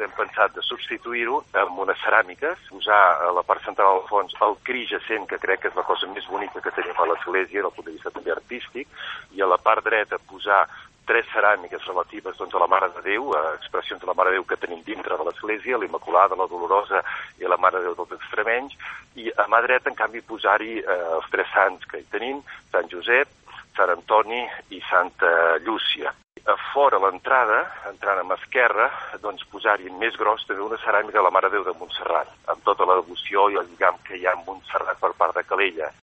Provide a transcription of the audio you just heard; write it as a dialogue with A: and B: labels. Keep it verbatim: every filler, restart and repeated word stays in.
A: hem pensat de substituir-ho amb unes ceràmiques, posar a la part central al fons el cri jacent, que crec que és la cosa més bonica que tenim a l'església, des del punt de vista també artístic, i a la part dreta posar tres ceràmiques relatives doncs, a la Mare de Déu, a expressions de la Mare de Déu que tenim dintre de l'església, l'Immaculada, la Dolorosa i la Mare de Déu dels Extremenys, i a mà dreta, en canvi, posar-hi eh, els tres sants que hi tenim, Sant Josep, Sant Antoni i Santa Llúcia. A fora l'entrada, entrant a mà esquerra, doncs posar-hi més gros també una ceràmica de la Mare de Déu de Montserrat, amb tota la devoció i el lligam que hi ha amb Montserrat per part de Calella.